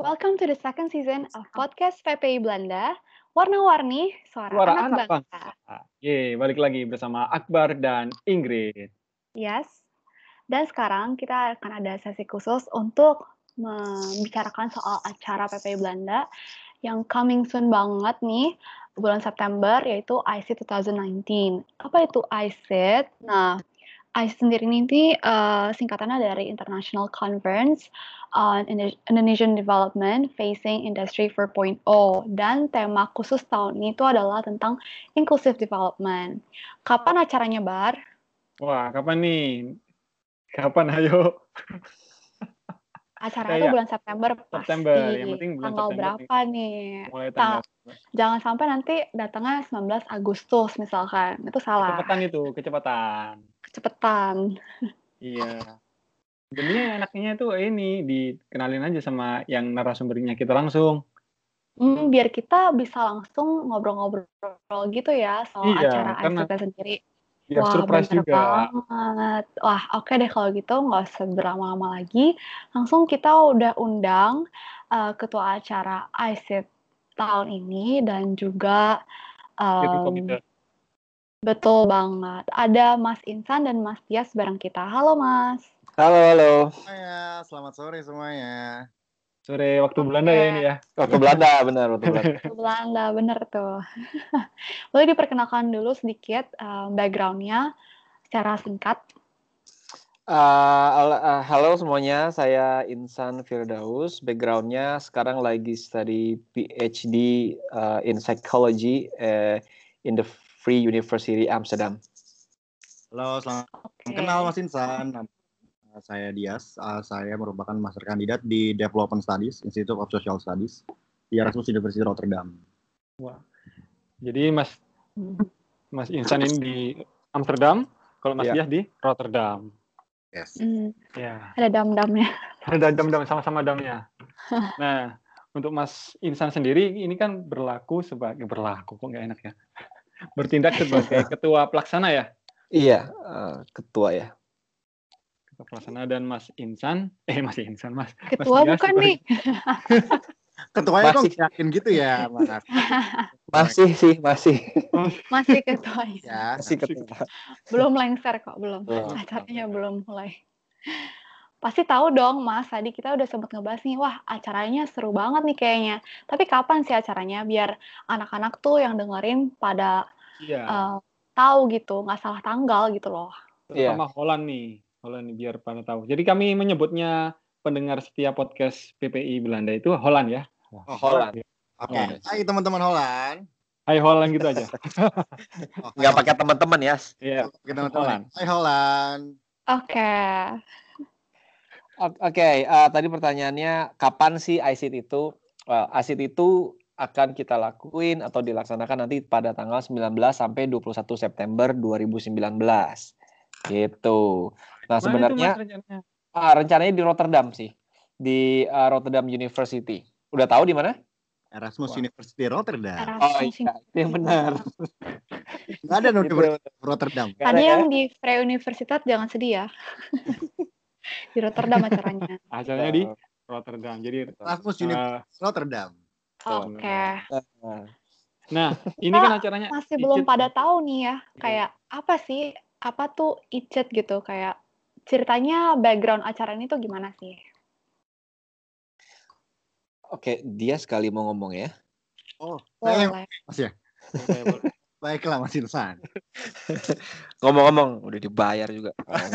Welcome to the second season of podcast PPI Belanda, Warna-Warni Suara Suara Anak anak Bangsa. bangsa. Balik lagi bersama Akbar dan Ingrid. Yes. Dan sekarang kita akan ada sesi khusus untuk membicarakan soal acara PPI Belanda yang coming soon banget nih, bulan September, yaitu ICIT 2019. Apa itu ICIT? Nah, ICIT sendiri ini singkatannya dari International Conference on Indonesian Development Facing Industry 4.0, dan tema khusus tahun ini itu adalah tentang Inclusive Development. Kapan acaranya, Bar? Wah, kapan nih? Kapan ayo? Acaranya itu bulan September pasti. September, yang penting bulan tanggal September berapa nih? Mulai tanggal. Jangan sampai nanti datangnya 19 Agustus misalkan. Itu salah. Kecepatan. Iya. Sebenarnya enaknya itu ini dikenalin aja sama yang narasumbernya kita langsung. Biar kita bisa langsung ngobrol-ngobrol gitu ya soal acara ICIT sendiri. Biar surprise bener juga. banget. Wah, oke deh kalau gitu, nggak usah berlama-lama lagi. Langsung kita udah undang ketua acara ICIT tahun ini dan juga betul banget. Ada Mas Insan dan Mas Tias bareng kita. Halo Mas. Halo. Selamat sore semuanya. Sore waktu Belanda ya ini ya. Waktu Belanda, benar. Waktu Belanda, bener tuh. Boleh diperkenalkan dulu sedikit background-nya secara singkat. Halo semuanya, saya Insan Firdaus. Background-nya sekarang lagi study PhD in Psychology in the Free University Amsterdam. Halo, selamat kenal Mas Insan. Saya Dias. Saya merupakan master kandidat di Development Studies, Institute of Social Studies di Erasmus University Rotterdam. Wah. Jadi Mas Insan ini di Amsterdam, kalau Mas Dias di Rotterdam. Yes. Ya. Ada dam-damnya. Ada dam-dam, sama-sama damnya. Nah, untuk Mas Insan sendiri ini kan kok nggak enak ya? Bertindak sebagai ketua pelaksana ya? Iya, ketua ya. Ketua pelaksana, dan Mas Insan. Mas. Ketua Mas bukan nih. Ketuanya kok yakin gitu ya, Mas? Masih. Masih ketuanya. Ya, Masih ketua. Belum lengser kok, belum. Acaranya belum mulai. Pasti tahu dong, Mas. Tadi kita udah sempat ngebahas nih, wah acaranya seru banget nih kayaknya. Tapi kapan sih acaranya? Biar anak-anak tuh yang dengerin pada tahu gitu, nggak salah tanggal gitu loh. Terutama Holland nih biar pada tahu. Jadi kami menyebutnya pendengar setiap podcast PPI Belanda itu Holland ya. Holland. Oke. Hai teman-teman Holland. Hai Holland gitu aja. Nggak pakai teman-teman ya. Iya. Holland. Hai Holland. Oke, tadi pertanyaannya kapan sih ICIT itu? ICIT itu akan kita lakuin atau dilaksanakan nanti pada tanggal 19 sampai 21 September 2019. Gitu. Nah, sebenarnya rencananya di Rotterdam sih. Di Rotterdam University. Udah tahu di mana? Erasmus University Rotterdam. Oh iya, yang benar. Nggak ada Universitas Rotterdam. Tadi yang di Vrije Universiteit jangan sedih ya. Di Rotterdam acaranya. Acaranya di Rotterdam. Jadi Erasmus University Rotterdam. Oke. Nah, ini kan acaranya masih belum pada tahu nih ya, kayak apa tuh ICIT gitu, kayak ceritanya background acara ini tuh gimana sih? Oke, dia sekali mau ngomong ya. Oh, saya Mas ya. Baiklah Mas Insan. Ngomong-ngomong, udah dibayar juga.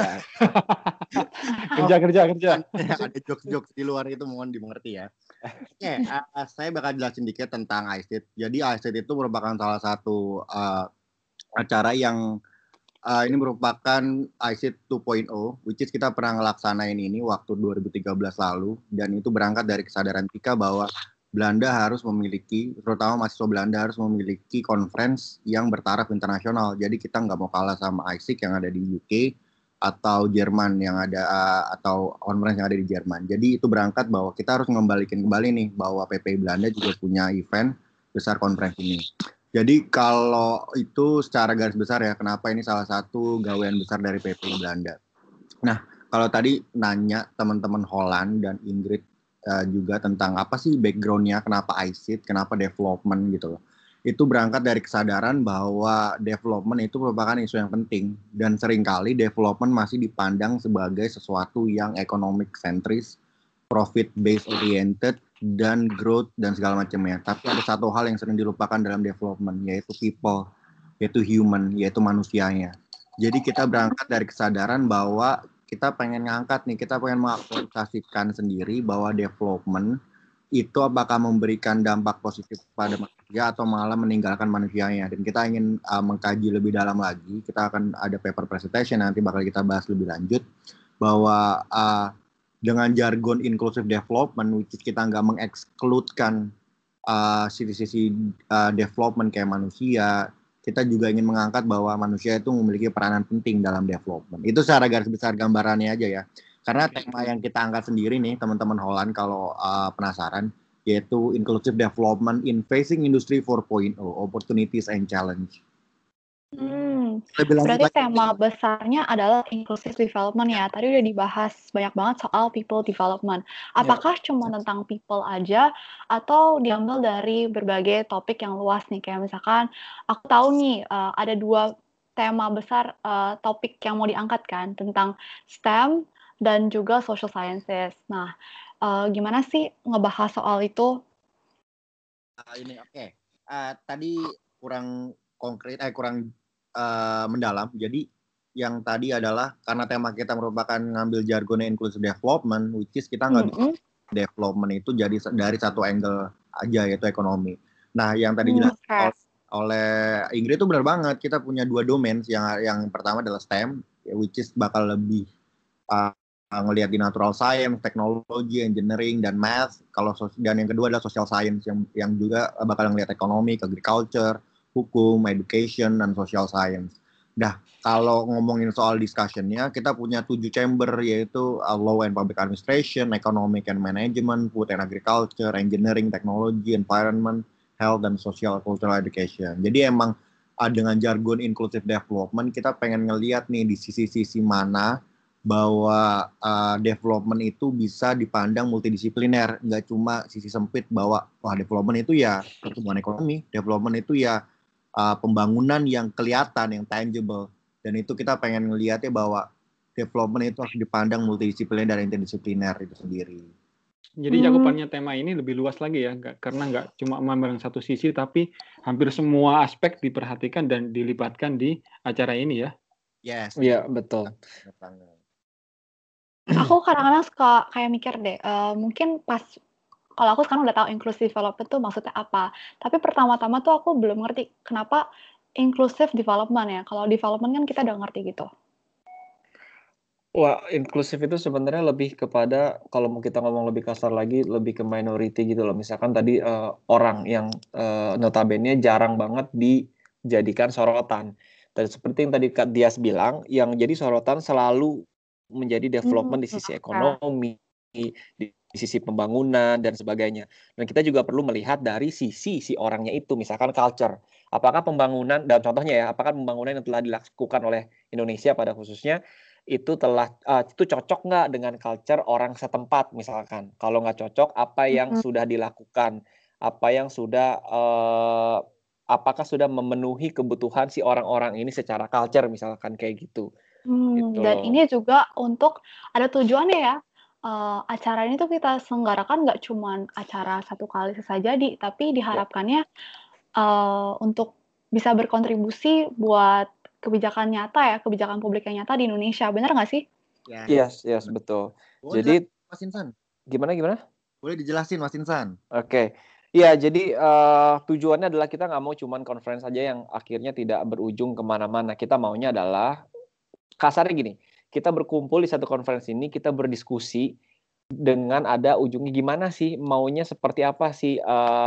Kerja. Ada jokes-jokes di luar itu, mohon dimengerti ya. Oke, saya bakal jelasin dikit tentang ICIT. Jadi ICIT itu merupakan salah satu acara yang ini merupakan ICIT 2.0, which is kita pernah ngelaksanain ini waktu 2013 lalu, dan itu berangkat dari kesadaran Tika bahwa Belanda harus memiliki, terutama mahasiswa Belanda harus memiliki conference yang bertaraf internasional. Jadi kita nggak mau kalah sama ISIC yang ada di UK atau Jerman yang ada, atau conference yang ada di Jerman. Jadi itu berangkat bahwa kita harus mengembalikan kembali nih bahwa PPI Belanda juga punya event besar conference ini. Jadi kalau itu secara garis besar ya, kenapa ini salah satu gawean besar dari PPI Belanda. Nah, kalau tadi nanya teman-teman Holland dan Ingrid juga tentang apa sih background-nya, kenapa ICT, kenapa development gitu loh. Itu berangkat dari kesadaran bahwa development itu merupakan isu yang penting dan seringkali development masih dipandang sebagai sesuatu yang economic centris, profit based oriented dan growth dan segala macamnya. Tapi ada satu hal yang sering dilupakan dalam development, yaitu people, yaitu human, yaitu manusianya. Jadi kita berangkat dari kesadaran bahwa kita pengen ngangkat nih, kita pengen mengaktualisasikan sendiri bahwa development itu apakah memberikan dampak positif pada manusia atau malah meninggalkan manusianya. Dan kita ingin mengkaji lebih dalam lagi. Kita akan ada paper presentation nanti bakal kita bahas lebih lanjut bahwa dengan jargon inclusive development, which is kita nggak mengekskludkan sisi-sisi development kayak manusia, kita juga ingin mengangkat bahwa manusia itu memiliki peranan penting dalam development. Itu secara garis besar gambarannya aja ya. Karena tema yang kita angkat sendiri nih, teman-teman Holland kalau penasaran, yaitu Inclusive Development in Facing Industry 4.0, Opportunities and Challenge. Berarti tema besarnya adalah inclusive development ya. Tadi udah dibahas banyak banget soal people development. Apakah cuma tentang people aja atau diambil dari berbagai topik yang luas nih? Kayak misalkan aku tahu nih ada 2 tema besar topik yang mau diangkat kan tentang STEM dan juga social sciences. Nah, gimana sih ngebahas soal itu? Tadi kurang konkret, kurang mendalam. Jadi yang tadi adalah karena tema kita merupakan ngambil jargonnya inclusive development, which is kita nggak bisa development itu jadi dari satu angle aja, yaitu ekonomi. Nah, yang tadi dijelaskan oleh Ingrid itu benar banget. Kita punya 2 domain. Yang pertama adalah STEM, which is bakal lebih ngelihat di natural science, teknologi, engineering, dan math. Dan yang kedua adalah social science yang juga bakal ngelihat ekonomi, agriculture, hukum, education, dan social science. Nah, kalau ngomongin soal discussion-nya, kita punya 7 chamber, yaitu law and public administration, economic and management, food and agriculture, engineering, technology, environment, health, dan social cultural education. Jadi emang dengan jargon inclusive development, kita pengen ngelihat nih di sisi-sisi mana bahwa development itu bisa dipandang multidisipliner, nggak cuma sisi sempit bahwa development itu ya pertumbuhan ekonomi, development itu ya pembangunan yang kelihatan, yang tangible, dan itu kita pengen ngelihatnya bahwa development itu harus dipandang multidisipliner dan interdisipliner itu sendiri. Jadi cakupannya tema ini lebih luas lagi ya, karena nggak cuma memandang satu sisi, tapi hampir semua aspek diperhatikan dan dilibatkan di acara ini ya. Yes. Iya, betul. Aku kadang-kadang suka kayak mikir deh, mungkin pas kalau aku sekarang udah tahu inclusive development tuh maksudnya apa. Tapi pertama-tama tuh aku belum ngerti kenapa inclusive development ya. Kalau development kan kita udah ngerti gitu. Wah, inklusif itu sebenarnya lebih kepada, kalau mau kita ngomong lebih kasar lagi, lebih ke minority gitu loh. Misalkan tadi orang yang notabene jarang banget dijadikan sorotan. Dan seperti yang tadi Kak Dias bilang, yang jadi sorotan selalu menjadi development di sisi ekonomi, di sisi pembangunan, dan sebagainya. Dan kita juga perlu melihat dari sisi si orangnya itu, misalkan culture. Apakah pembangunan, dan contohnya ya, apakah pembangunan yang telah dilakukan oleh Indonesia pada khususnya, itu cocok nggak dengan culture orang setempat misalkan. Kalau nggak cocok, apa yang sudah dilakukan, apa yang sudah apakah sudah memenuhi kebutuhan si orang-orang ini secara culture misalkan kayak gitu. Gitu Dan loh. ini juga untuk ada tujuannya ya. Acara ini tuh kita selenggarakan nggak cuma acara satu kali selesai jadi, tapi diharapkannya untuk bisa berkontribusi buat kebijakan nyata ya, kebijakan publik yang nyata di Indonesia. Benar nggak sih? Yes, betul. Jadi, Mas Insan, gimana? Boleh dijelasin, Mas Insan? Oke. Ya, jadi tujuannya adalah kita nggak mau cuman conference aja yang akhirnya tidak berujung kemana-mana. Kita maunya adalah, kasarnya gini, kita berkumpul di satu conference ini, kita berdiskusi dengan ada ujungnya gimana sih, maunya seperti apa sih,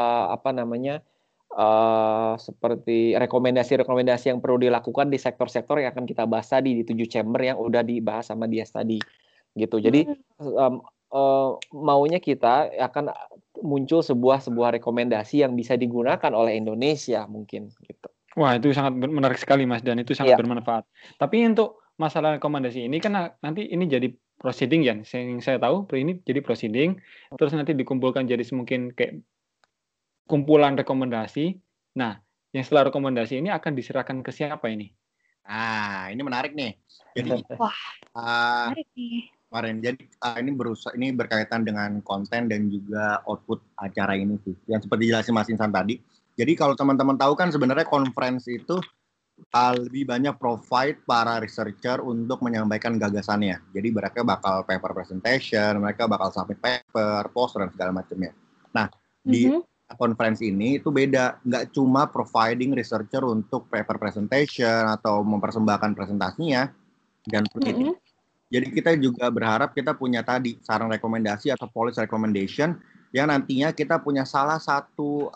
seperti rekomendasi-rekomendasi yang perlu dilakukan di sektor-sektor yang akan kita bahas tadi, di 7 chamber yang udah dibahas sama Dias tadi. Gitu. Jadi, maunya kita akan muncul sebuah rekomendasi yang bisa digunakan oleh Indonesia mungkin gitu. Wah, itu sangat menarik sekali Mas, dan itu sangat bermanfaat. Tapi untuk masalah rekomendasi ini kan nanti ini jadi proceeding ya, yang saya tahu ini jadi proceeding, terus nanti dikumpulkan jadi mungkin kayak kumpulan rekomendasi. Nah, yang setelah rekomendasi ini akan diserahkan ke siapa ini? Nah, ini menarik nih. Jadi Wah, uh, menarik nih. kemarin jadi ini berkaitan dengan konten dan juga output acara ini sih. Yang seperti jelasin Mas Insan tadi. Jadi kalau teman-teman tahu kan sebenarnya conference itu lebih banyak provide para researcher untuk menyampaikan gagasannya. Jadi mereka bakal paper presentation, mereka bakal submit paper, poster dan segala macamnya. Nah, di konferensi ini itu beda, nggak cuma providing researcher untuk paper presentation atau mempersembahkan presentasinya dan penelitian. Jadi kita juga berharap kita punya tadi saran rekomendasi atau policy recommendation yang nantinya kita punya salah satu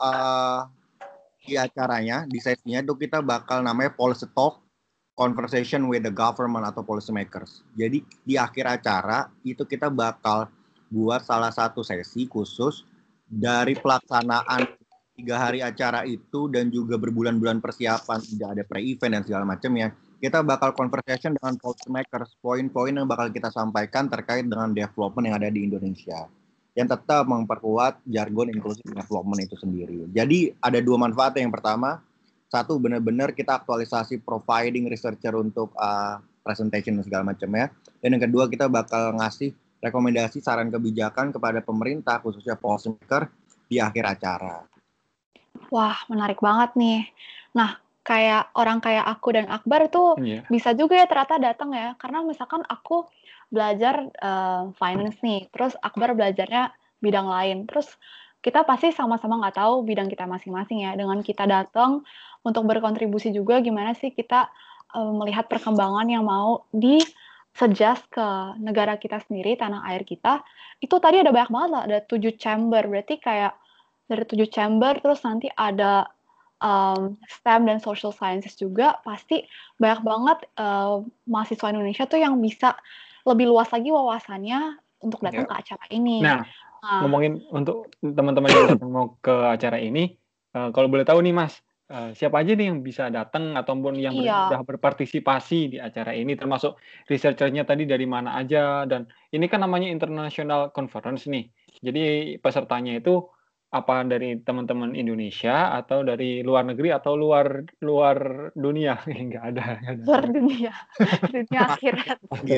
di acaranya, di sesinya itu kita bakal namanya policy talk, conversation with the government atau policy makers. Jadi di akhir acara itu kita bakal buat salah satu sesi khusus dari pelaksanaan 3 hari acara itu dan juga berbulan-bulan persiapan, tidak ada pre-event dan segala macamnya. Kita bakal conversation dengan policy makers, poin-poin yang bakal kita sampaikan terkait dengan development yang ada di Indonesia. Yang tetap memperkuat jargon inclusive development itu sendiri. Jadi ada 2 manfaat. Yang pertama, satu benar-benar kita aktualisasi providing researcher untuk presentation dan segala macamnya. Dan yang kedua kita bakal ngasih rekomendasi saran kebijakan kepada pemerintah khususnya policy maker di akhir acara. Wah, menarik banget nih. Nah, kayak orang kayak aku dan Akbar tuh bisa juga ya ternyata datang ya. Karena misalkan aku belajar finance nih, terus Akbar belajarnya bidang lain. Terus kita pasti sama-sama nggak tahu bidang kita masing-masing ya. Dengan kita datang untuk berkontribusi juga gimana sih kita melihat perkembangan yang mau suggest ke negara kita sendiri, tanah air kita. Itu tadi ada banyak banget lah, ada 7 chamber. Berarti kayak dari 7 chamber, terus nanti ada STEM dan social sciences juga, pasti banyak banget mahasiswa Indonesia tuh yang bisa lebih luas lagi wawasannya untuk datang ke acara ini. Nah, ngomongin untuk teman-teman yang datang mau ke acara ini, kalau boleh tahu nih Mas, siapa aja nih yang bisa datang ataupun yang sudah berpartisipasi di acara ini, termasuk researchernya tadi dari mana aja, dan ini kan namanya international conference nih, jadi pesertanya itu apa dari teman-teman Indonesia atau dari luar negeri atau luar dunia? Nggak ada. Luar dunia, dunia akhirat.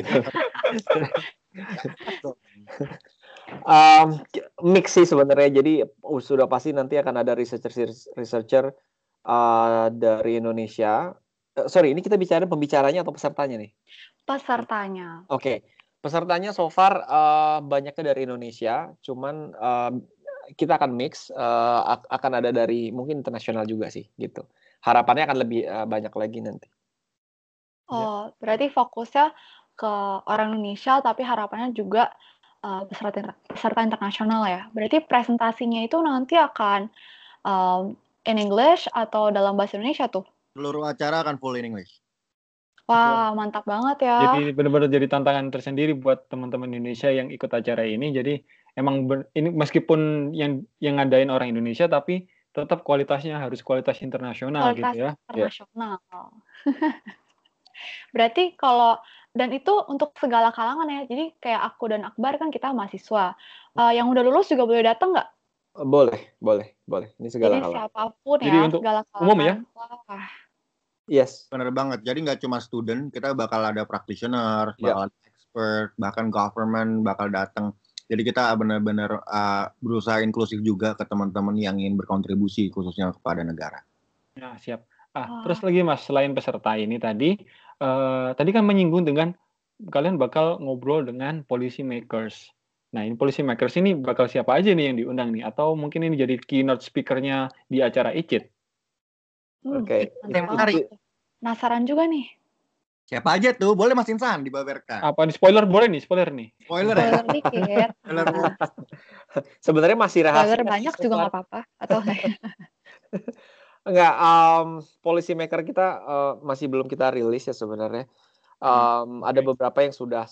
Mix sih sebenarnya. Jadi sudah pasti nanti akan ada researcher dari Indonesia. Sorry, ini kita bicara pembicaranya atau pesertanya nih? Pesertanya. Oke. Pesertanya so far banyaknya dari Indonesia, cuman kita akan mix, akan ada dari mungkin internasional juga sih, gitu. Harapannya akan lebih banyak lagi nanti. Oh, berarti fokusnya ke orang Indonesia, tapi harapannya juga peserta internasional ya. Berarti presentasinya itu nanti akan in English atau dalam bahasa Indonesia tuh? Seluruh acara akan full in English. Wah, mantap banget ya. Jadi benar-benar jadi tantangan tersendiri buat teman-teman Indonesia yang ikut acara ini. Jadi emang ini meskipun yang ngadain orang Indonesia, tapi tetap kualitasnya harus kualitas internasional gitu ya. Internasional. Berarti dan itu untuk segala kalangan ya. Jadi kayak aku dan Akbar kan kita mahasiswa. Yang udah lulus juga boleh datang nggak? Boleh. Ini segala kalangan. Jadi siapapun jadi ya, untuk segala kalangan. Umum ya? Wah. Yes. Benar banget. Jadi nggak cuma student, kita bakal ada practitioner, bakal ada expert, bahkan government bakal datang. Jadi kita benar-benar berusaha inklusif juga ke teman-teman yang ingin berkontribusi khususnya kepada negara. Nah, siap. Terus lagi Mas, selain peserta ini tadi kan menyinggung dengan kalian bakal ngobrol dengan policy makers. Nah, ini policy makers ini bakal siapa aja nih yang diundang nih? Atau mungkin ini jadi keynote speaker-nya di acara ICIT? Oke. Penasaran juga nih. Siapa aja tuh? Boleh Mas Insan dibabarkan. Apa nih? Spoiler boleh nih? Spoiler nih. Spoiler ya? Spoiler dikit. Sebenarnya masih rahasia. Spoiler banyak juga nggak apa-apa. Atau enggak, policy maker kita masih belum kita rilis ya sebenarnya. Ada beberapa yang sudah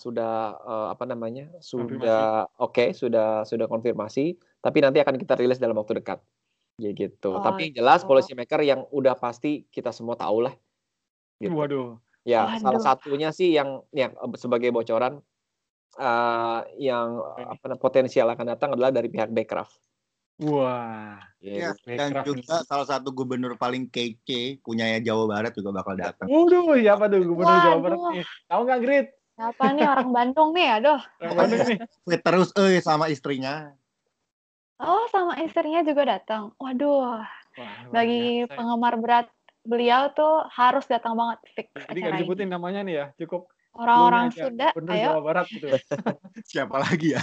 sudah konfirmasi, tapi nanti akan kita rilis dalam waktu dekat. Ya gitu. Tapi yang jelas policy maker yang udah pasti kita semua tahu lah. Gitu. Waduh. Ya, salah satunya sih yang sebagai bocoran yang potensial akan datang adalah dari pihak Bekraf. Wah. Ya, dan juga salah satu gubernur paling kece punya Jawa Barat juga bakal datang. Waduh, siapa tuh gubernur Jawa Barat nih? Tahu nggak, Grit? Siapa nih orang Bandung nih? Aduh. Orang Bandung nih. Terus sama istrinya. Oh, sama istrinya juga datang. Waduh. Wah, bagi penggemar berat beliau tuh harus datang banget fix jadi acara nggak disebutin ini. namanya nih ya, cukup orang-orang Sunda. Gubernur Ayo. Jawa Barat gitu. Siapa lagi ya?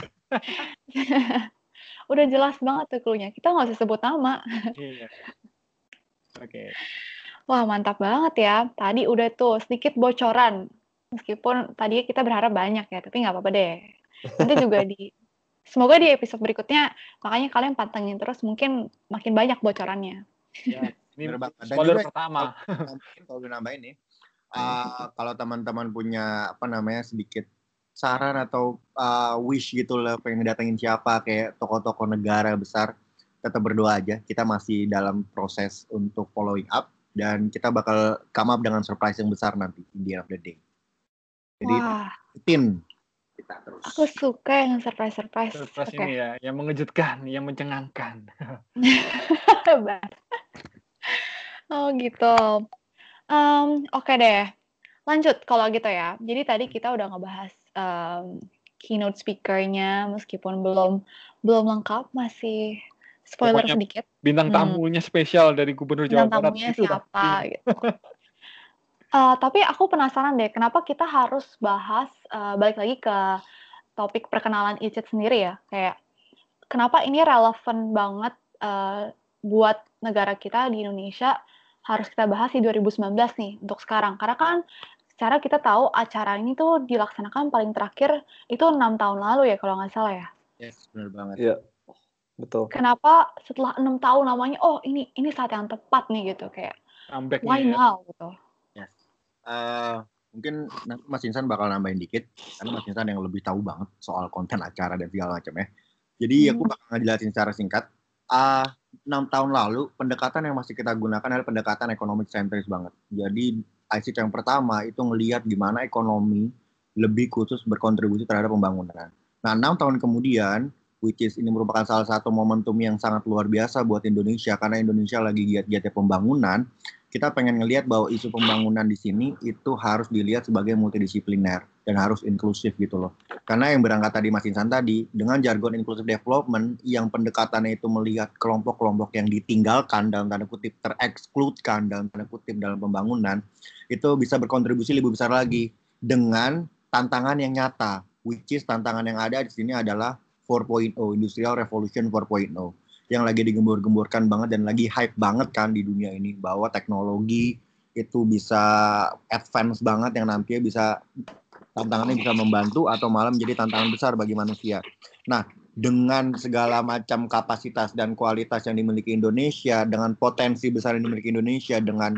Udah jelas banget tuh clue-nya. Kita nggak usah sebut nama. Iya. Oke. Wah, mantap banget ya. Tadi udah tuh sedikit bocoran. Meskipun tadi kita berharap banyak ya, tapi nggak apa-apa deh. Nanti juga semoga di episode berikutnya, makanya kalian pantengin terus, mungkin makin banyak bocorannya. Ya, ini spoiler pertama. Kalau gue nambahin nih, kalau teman-teman punya sedikit saran atau wish gitu lah, pengen datengin siapa, kayak tokoh-tokoh negara besar, tetap berdoa aja. Kita masih dalam proses untuk following up, dan kita bakal come up dengan surprise yang besar nanti di end of the day. Jadi, ikutin kita terus. Aku suka yang surprise. Surprise ini ya, yang mengejutkan, yang mencengangkan. Oh gitu. Oke deh. Lanjut kalau gitu ya. Jadi tadi kita udah ngebahas keynote speaker-nya, meskipun belum lengkap, masih spoiler pokoknya sedikit. Bintang tamunya spesial dari Gubernur Jawa Barat. Bintang tamunya siapa gitu. Tapi aku penasaran deh, kenapa kita harus bahas, balik lagi ke topik perkenalan ICIT sendiri ya. Kayak, kenapa ini relevan banget buat negara kita di Indonesia, harus kita bahas di 2019 nih, untuk sekarang. Karena kan secara kita tahu acara ini tuh dilaksanakan paling terakhir itu 6 tahun lalu ya, kalau nggak salah ya. Yes, benar banget. Iya, betul. Kenapa setelah 6 tahun namanya, oh ini saat yang tepat nih gitu, kayak why now gitu. Yes. Mungkin Mas Insan bakal nambahin dikit, karena Mas Insan yang lebih tahu banget soal konten acara dan segala macamnya. Jadi aku bakal ngejelasin secara singkat. 6 tahun lalu, pendekatan yang masih kita gunakan adalah pendekatan ekonomi sentris banget. Jadi ICIT yang pertama itu ngelihat gimana ekonomi lebih khusus berkontribusi terhadap pembangunan. Nah, 6 tahun kemudian, which is ini merupakan salah satu momentum yang sangat luar biasa buat Indonesia, karena Indonesia lagi giat-giatnya pembangunan. Kita pengen ngelihat bahwa isu pembangunan di sini itu harus dilihat sebagai multidisipliner dan harus inklusif gitu loh. Karena yang berangkat tadi Mas Insan tadi, dengan jargon inclusive development yang pendekatannya itu melihat kelompok-kelompok yang ditinggalkan dalam tanda kutip, terekskludkan dalam tanda kutip dalam pembangunan, itu bisa berkontribusi lebih besar lagi dengan tantangan yang nyata, which is tantangan yang ada di sini adalah 4.0, Industrial Revolution 4.0. yang lagi digembur-gemburkan banget dan lagi hype banget kan di dunia ini, bahwa teknologi itu bisa advance banget yang nantinya bisa tantangannya bisa membantu atau malah menjadi tantangan besar bagi manusia. Nah, dengan segala macam kapasitas dan kualitas yang dimiliki Indonesia, dengan potensi besar yang dimiliki Indonesia, dengan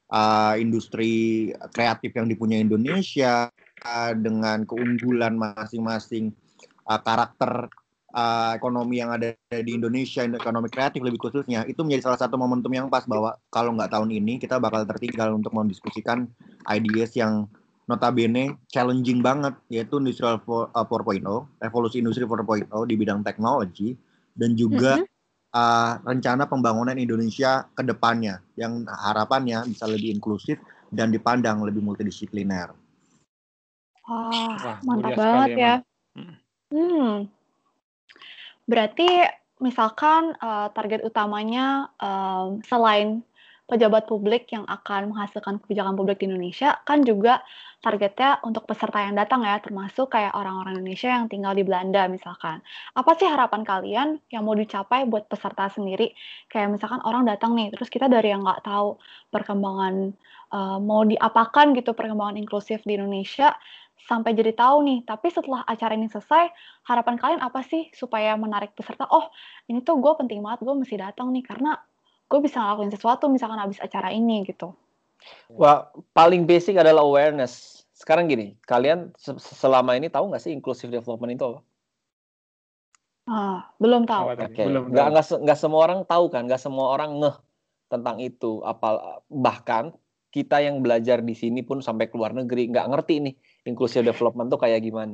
industri kreatif yang dipunyai Indonesia, dengan keunggulan masing-masing karakter ekonomi yang ada di Indonesia, ekonomi kreatif lebih khususnya, itu menjadi salah satu momentum yang pas bahwa kalau nggak tahun ini kita bakal tertinggal untuk mendiskusikan ideas yang notabene challenging banget, yaitu Industrial 4.0, revolusi industri 4.0 di bidang teknologi, dan juga rencana pembangunan Indonesia ke depannya yang harapannya bisa lebih inklusif dan dipandang lebih multidisipliner. Wah, mantap banget ya. Berarti misalkan target utamanya selain pejabat publik yang akan menghasilkan kebijakan publik di Indonesia, kan juga targetnya untuk peserta yang datang ya, termasuk kayak orang-orang Indonesia yang tinggal di Belanda misalkan. Apa sih harapan kalian yang mau dicapai buat peserta sendiri? Kayak misalkan orang datang nih, terus kita dari yang nggak tahu perkembangan, mau diapakan gitu perkembangan inklusif di Indonesia, sampai jadi tahu nih, tapi setelah acara ini selesai, harapan kalian apa sih supaya menarik peserta? Oh, ini tuh gue penting banget, gue mesti datang nih, karena gue bisa ngelakuin sesuatu misalkan habis acara ini gitu. Wah, paling basic adalah awareness. Sekarang gini, kalian selama ini tahu nggak sih inclusive development itu apa? Belum tahu. Okay. Nggak semua orang tahu kan, nggak semua orang ngeh tentang itu. Bahkan kita yang belajar di sini pun sampai ke luar negeri nggak ngerti nih inclusive development tuh kayak gimana.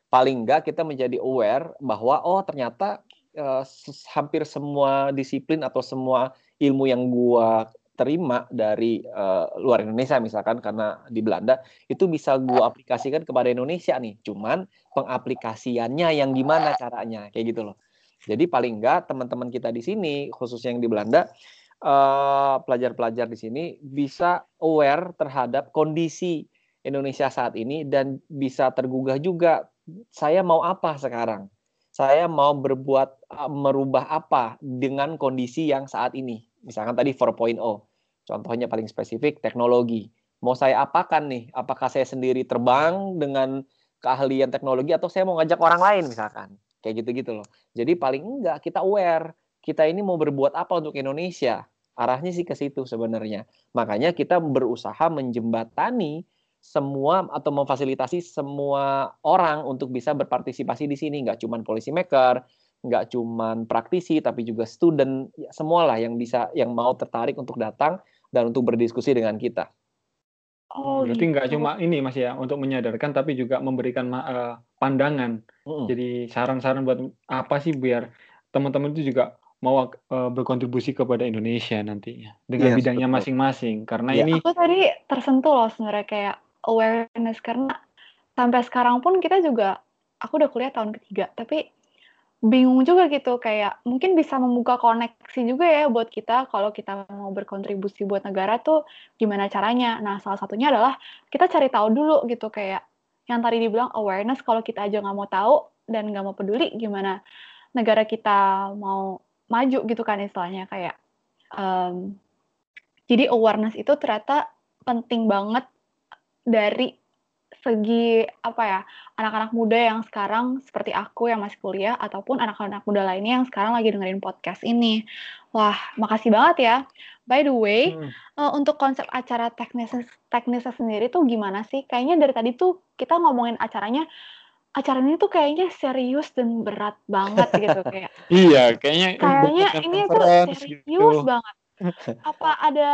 paling enggak kita menjadi aware bahwa ternyata hampir semua disiplin atau semua ilmu yang gua terima dari luar Indonesia misalkan karena di Belanda itu bisa gua aplikasikan kepada Indonesia nih. Cuman pengaplikasiannya yang gimana caranya kayak gitu loh. Jadi paling enggak teman-teman kita di sini khususnya yang di Belanda pelajar-pelajar di sini bisa aware terhadap kondisi Indonesia saat ini dan bisa tergugah juga saya mau apa sekarang. Saya mau merubah apa dengan kondisi yang saat ini. Misalkan tadi 4.0, contohnya paling spesifik teknologi. Mau saya apakan nih? Apakah saya sendiri terbang dengan keahlian teknologi atau saya mau ngajak orang lain misalkan? Kayak gitu-gitu loh. Jadi paling enggak kita aware, kita ini mau berbuat apa untuk Indonesia. Arahnya sih ke situ sebenarnya. Makanya kita berusaha menjembatani semua atau memfasilitasi semua orang untuk bisa berpartisipasi di sini, nggak cuma policy maker, nggak cuma praktisi, tapi juga student, ya, semualah yang bisa, yang mau tertarik untuk datang dan untuk berdiskusi dengan kita. Berarti nggak cuma ini Mas ya, untuk menyadarkan, tapi juga memberikan pandangan. Jadi saran-saran buat apa sih biar teman-teman itu juga mau berkontribusi kepada Indonesia nantinya dengan bidangnya masing-masing. Karena ini aku tadi tersentuh loh sebenarnya kayak awareness karena sampai sekarang pun kita juga, aku udah kuliah tahun ketiga, tapi bingung juga gitu kayak mungkin bisa membuka koneksi juga ya buat kita kalau kita mau berkontribusi buat negara tuh gimana caranya. Nah salah satunya adalah kita cari tahu dulu gitu kayak yang tadi dibilang awareness, kalau kita aja nggak mau tahu dan nggak mau peduli gimana negara kita mau maju gitu kan istilahnya kayak jadi awareness itu ternyata penting banget dari segi apa ya, anak-anak muda yang sekarang seperti aku yang masih kuliah ataupun anak-anak muda lainnya yang sekarang lagi dengerin podcast ini. Wah, makasih banget ya. By the way, untuk konsep acara teknisnya sendiri tuh gimana sih? Kayaknya dari tadi tuh kita ngomongin acara ini tuh kayaknya serius dan berat banget gitu kayak. Iya, kayaknya ini tuh serius gitu banget. Apa ada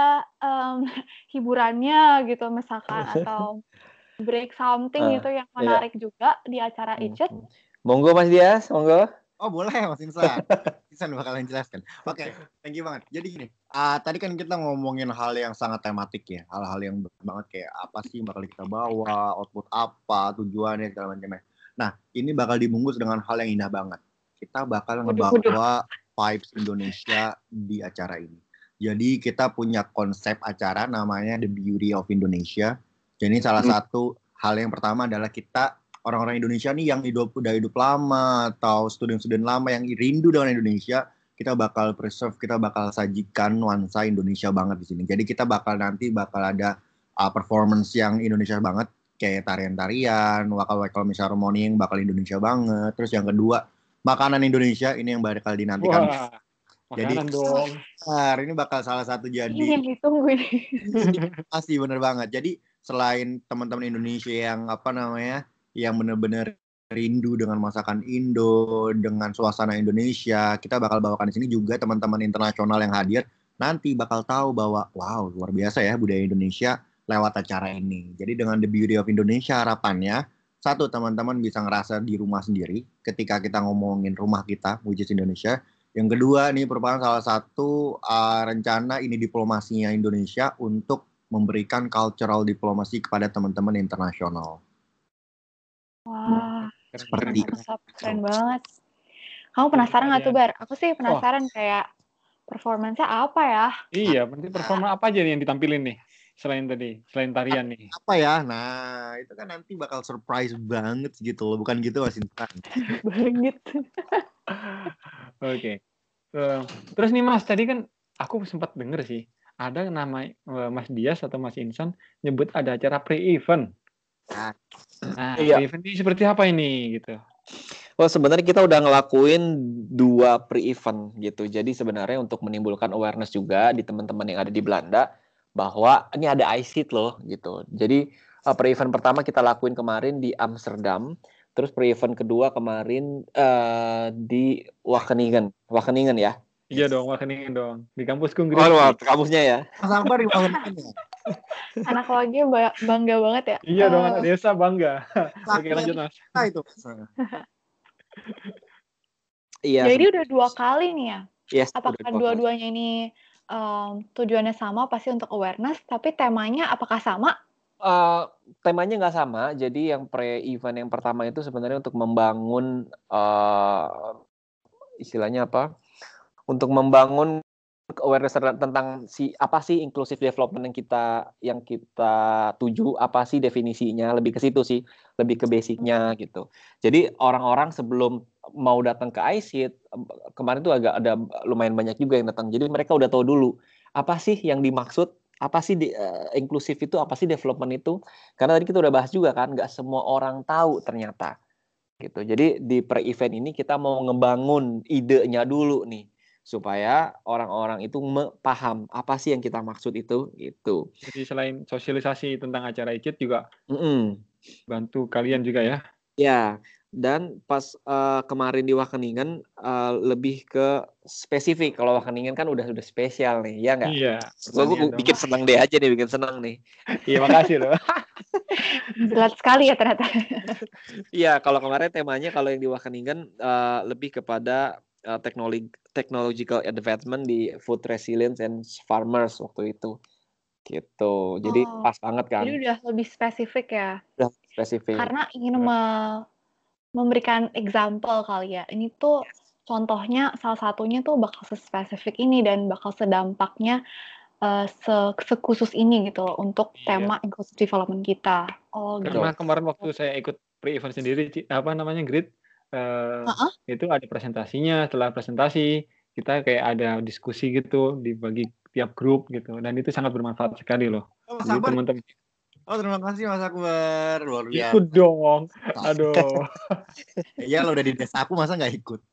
hiburannya gitu misalkan atau break something gitu yang menarik juga di acara Icet. Monggo Mas Dias, monggo. Oh boleh Mas Insan. Insan bakalan jelaskan. Oke, thank you banget. Jadi gini, tadi kan kita ngomongin hal yang sangat tematik ya, hal-hal yang banget kayak apa sih bakal kita bawa, output apa, tujuannya segala macamnya. Nah, ini bakal dibungkus dengan hal yang indah banget. Kita bakal ngebawa vibes Indonesia di acara ini. Jadi kita punya konsep acara namanya The Beauty of Indonesia. Jadi salah satu hal yang pertama adalah kita orang-orang Indonesia nih yang udah hidup lama atau student-student lama yang rindu dengan Indonesia, kita bakal preserve, kita bakal sajikan nuansa Indonesia banget di sini. Jadi kita bakal ada performance yang Indonesia banget, kayak tarian-tarian, wakal-wakal ceremony yang bakal Indonesia banget. Terus yang kedua, makanan Indonesia ini yang bakal dinantikan. Wah, makanan jadi dong. Ini bakal salah satu jadi ini yang ditunggu ini. Pasti bener banget. Jadi selain teman-teman Indonesia yang yang benar-benar rindu dengan masakan Indo, dengan suasana Indonesia, kita bakal bawakan di sini juga teman-teman internasional yang hadir nanti bakal tahu bahwa wow, luar biasa ya budaya Indonesia lewat acara ini. Jadi dengan The Beauty of Indonesia harapannya satu, teman-teman bisa ngerasa di rumah sendiri ketika kita ngomongin rumah kita, which is Indonesia. Yang kedua, ini merupakan salah satu rencana ini diplomasinya Indonesia untuk memberikan cultural diplomasi kepada teman-teman internasional. Wah, keren banget. Kamu penasaran nggak tuh, Bar? Aku sih penasaran kayak performance-nya apa ya? Iya, berarti performa apa aja nih yang ditampilin nih? Selain tarian nih. Apa ya? Nah, itu kan nanti bakal surprise banget gitu loh. Bukan gitu Mas Intan? Banget. Oke. Terus nih Mas, tadi kan aku sempat denger sih, ada nama Mas Dias atau Mas Insan nyebut ada acara pre-event. Nah, pre-event ini seperti apa ini gitu? Well, sebenarnya kita udah ngelakuin 2 pre-event gitu. Jadi sebenarnya untuk menimbulkan awareness juga di teman-teman yang ada di Belanda bahwa ini ada ICIT loh gitu. Jadi pre-event pertama kita lakuin kemarin di Amsterdam, terus pre-event kedua kemarin di Wageningen ya. Iya dong, Wageningen dong. Di kampusku Inggris. Oh, kampusnya ya. Mas Akbar di Wageningen. Anak lagi bangga banget ya. Iya dong, anak desa bangga. Oke, lanjut Mas. Itu. Iya. Jadi udah 2 kali nih ya? Yes, Apakah udah 2 kali. dua-duanya ini tujuannya sama pasti untuk awareness, tapi temanya apakah sama? Temanya nggak sama. Jadi yang pre-event yang pertama itu sebenarnya untuk membangun istilahnya apa? Untuk membangun awareness tentang apa sih inclusive development yang kita tuju, apa sih definisinya, lebih ke situ sih, lebih ke basicnya gitu. Jadi orang-orang sebelum mau datang ke ICIT, kemarin tuh agak ada lumayan banyak juga yang datang. Jadi mereka udah tahu dulu apa sih yang dimaksud, apa sih inklusif itu, apa sih development itu. Karena tadi kita udah bahas juga kan, nggak semua orang tahu ternyata. Gitu. Jadi di pre-event ini kita mau ngebangun idenya dulu nih, supaya orang-orang itu paham apa sih yang kita maksud itu gitu. Jadi selain sosialisasi tentang acara ICIT juga bantu kalian juga ya. Ya, dan pas kemarin di Wageningen lebih ke spesifik. Kalau Wageningen kan udah spesial nih, ya nggak? Iya. Gue bikin senang deh aja nih, bikin senang nih. Iya, makasih loh. Jelas sekali ya ternyata. Iya, kalau kemarin temanya kalau yang di Wageningen lebih kepada technological advancement di food resilience and farmers waktu itu. Gitu. Jadi pas banget kan. Jadi udah lebih spesifik ya. Udah spesifik. Karena ingin memberikan example kali ya. Ini tuh contohnya salah satunya tuh bakal spesifik ini dan bakal sedampaknya sekhusus ini gitu loh untuk tema inclusive development kita. Karena kemarin waktu saya ikut pre-event sendiri, Grid, itu ada presentasinya. Setelah presentasi kita kayak ada diskusi gitu dibagi tiap grup gitu, dan itu sangat bermanfaat sekali loh. Jadi teman-teman. Oh, terima kasih Mas Akbar, luar biasa. Ikut dong, aduh. Iya, lo udah di desa aku masa nggak ikut?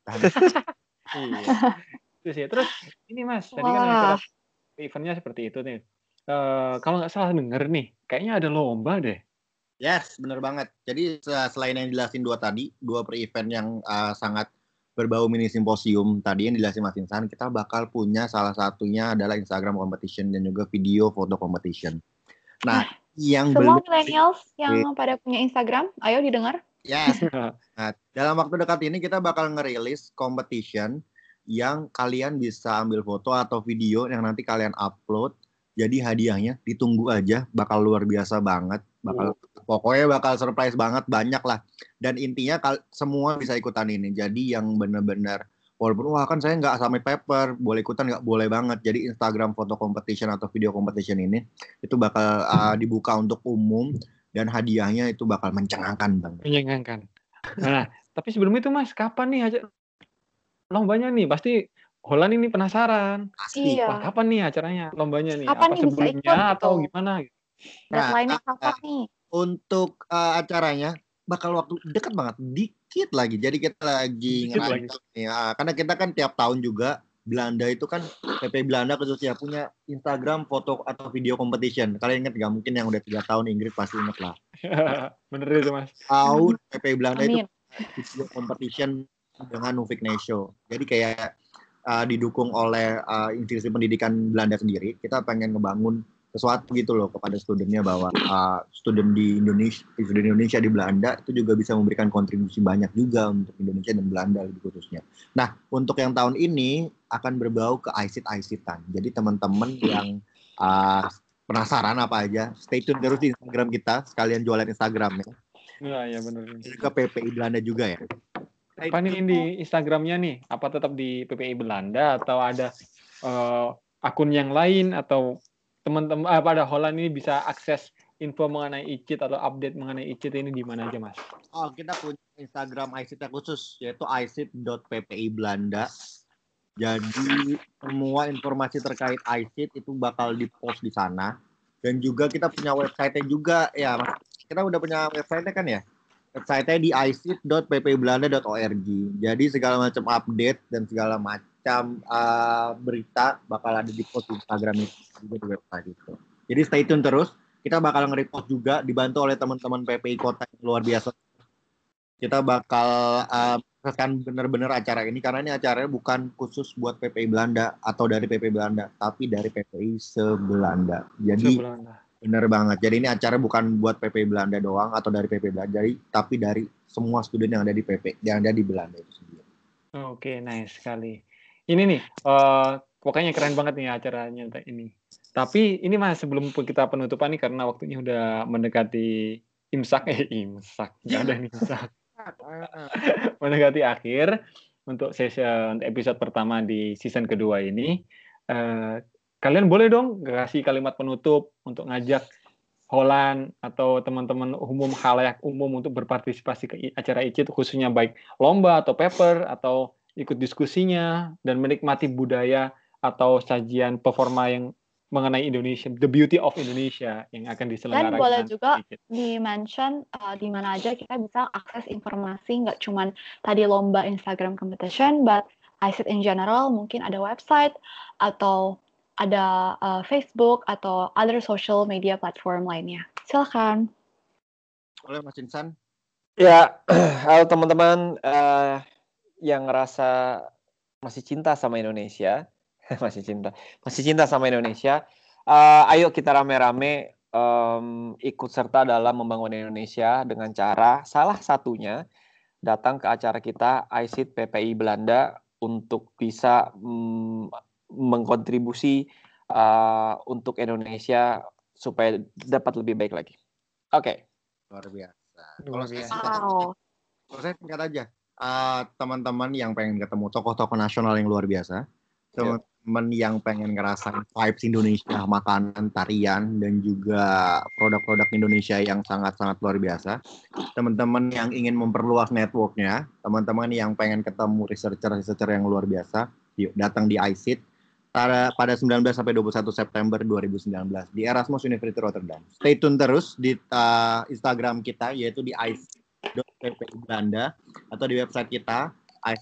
Iya. Itu sih. Terus ini Mas, tadi kan eventnya seperti itu nih. Kalau nggak salah denger nih, kayaknya ada lomba deh. Yes, bener banget. Jadi selain yang dijelasin dua pre-event yang sangat berbau mini simposium tadi yang dijelasin Mas Insan, kita bakal punya salah satunya adalah Instagram competition dan juga video foto competition. Nah, yang semua millennials yang pada punya Instagram, ayo didengar. Yes. Nah, dalam waktu dekat ini kita bakal ngerilis competition yang kalian bisa ambil foto atau video yang nanti kalian upload. Jadi hadiahnya ditunggu aja, bakal luar biasa banget, pokoknya bakal surprise banget, banyak lah. Dan intinya semua bisa ikutan ini. Jadi yang benar-benar walaupun wah kan saya nggak sampai paper, boleh ikutan nggak boleh banget. Jadi Instagram foto competition atau video competition ini itu bakal dibuka untuk umum dan hadiahnya itu bakal mencengangkan banget. Mencengangkan. Nah, tapi sebelum itu Mas, kapan nih aja lombanya nih? Pasti Holland ini penasaran. Iya. Wah, kapan nih acaranya, lombanya nih? Kapan apa nih sebelumnya atau gimana? Deadline-nya kapan nih? Untuk acaranya bakal waktu dekat banget, dikit lagi. Jadi kita lagi ngerancang ya, karena kita kan tiap tahun juga Belanda itu kan PP Belanda khususnya punya Instagram foto atau video competition. Kalian ingat nggak? Mungkin yang udah 3 tahun Ingrid pasti ingat lah. Bener itu Mas. Tahun PP Belanda itu video competition dengan Nufik Nesho. Jadi kayak didukung oleh institusi pendidikan Belanda sendiri. Kita pengen ngebangun sesuatu gitu loh kepada studennya bahwa student di Indonesia di Belanda itu juga bisa memberikan kontribusi banyak juga untuk Indonesia dan Belanda lebih khususnya. Nah, untuk yang tahun ini akan berbau ke ICIT-ICIT-an. Jadi teman-teman yang penasaran apa aja, stay tune terus di Instagram kita, sekalian jualan Instagram ya. Iya benar. Ke PPI Belanda juga ya. Apa nih di Instagramnya nih? Apa tetap di PPI Belanda atau ada akun yang lain atau teman-teman pada Holland ini bisa akses info mengenai ICIT atau update mengenai ICIT ini di mana aja Mas? Oh, kita punya Instagram ICIT khusus yaitu icit.ppi Belanda. Jadi semua informasi terkait ICIT itu bakal dipost di sana. Dan juga kita punya website-nya juga ya. Kita udah punya website-nya kan ya? Website-nya di icit.ppibelanda.org. Jadi segala macam update dan segala macam berita bakal ada di post di Instagram itu juga di website itu. Jadi stay tune terus. Kita bakal nge-repost juga dibantu oleh teman-teman PPI Kota yang luar biasa. Kita bakal Kan benar-benar acara ini karena ini acaranya bukan khusus buat PPI Belanda atau dari PPI Belanda, tapi dari PPI se-Belanda. Jadi benar banget. Jadi ini acara bukan buat PPI Belanda doang atau dari PPI Belanda, tapi dari semua student yang ada di yang ada di Belanda itu sendiri. Oke, nice sekali. Ini nih, pokoknya keren banget nih acaranya ini. Tapi ini Mas, sebelum kita penutupan nih karena waktunya udah mendekati imsak, nggak ada imsak. Mendekati akhir untuk session episode pertama di season kedua ini. Kalian boleh dong kasih kalimat penutup untuk ngajak Holland atau teman-teman umum, khalayak umum untuk berpartisipasi ke acara ICIT, khususnya baik lomba atau paper atau ikut diskusinya dan menikmati budaya atau sajian performa yang mengenai Indonesia, the beauty of Indonesia yang akan diselenggarakan. Dan boleh juga di-mention di mana aja kita bisa akses informasi, nggak cuma tadi lomba Instagram competition, but ICIT in general, mungkin ada website atau ada Facebook atau other social media platform lainnya. Silakan. Oleh Mas Insan. Ya, halo teman-teman yang ngerasa masih cinta sama Indonesia, masih cinta sama Indonesia. Ayo kita rame-rame ikut serta dalam membangun Indonesia dengan cara salah satunya datang ke acara kita ICIT PPI Belanda untuk bisa mengkontribusi untuk Indonesia supaya dapat lebih baik lagi. Oke. Luar biasa. Wow. Kalau saya singkat aja, teman-teman yang pengen ketemu tokoh-tokoh nasional yang luar biasa, teman-teman yang pengen ngerasain vibes Indonesia, makanan, tarian, dan juga produk-produk Indonesia yang sangat-sangat luar biasa, teman-teman yang ingin memperluas networknya, teman-teman yang pengen ketemu researcher yang luar biasa, yuk datang di ICIT pada 19 sampai 21 September 2019 di Erasmus University Rotterdam. Stay tune terus di Instagram kita, yaitu di ICIT.PPI Belanda atau di website kita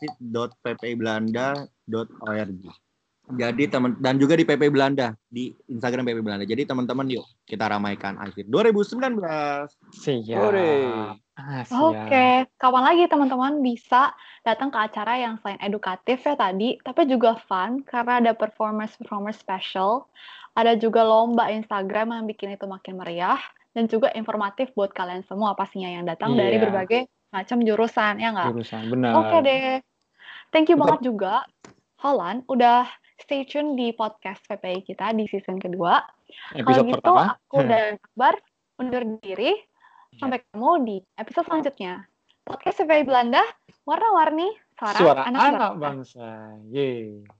ICIT.PPIBelanda.org. Jadi dan juga di PPI Belanda, di Instagram PPI Belanda. Jadi teman-teman yuk kita ramaikan ICIT 2019. Siap. Oke, kapan lagi teman-teman bisa datang ke acara yang selain edukatif ya tadi, tapi juga fun karena ada performance special, ada juga lomba Instagram yang bikin itu makin meriah, dan juga informatif buat kalian semua pastinya yang datang dari berbagai macam jurusan, ya nggak? Jurusan, benar. Oke deh. Thank you banget juga, Holland, udah stay tune di podcast PPI kita di season kedua. Kalau gitu, aku dan Akbar undur diri. Sampai ketemu di episode selanjutnya. Podcast PPI Belanda, warna-warni, suara anak bangsa. Yeay.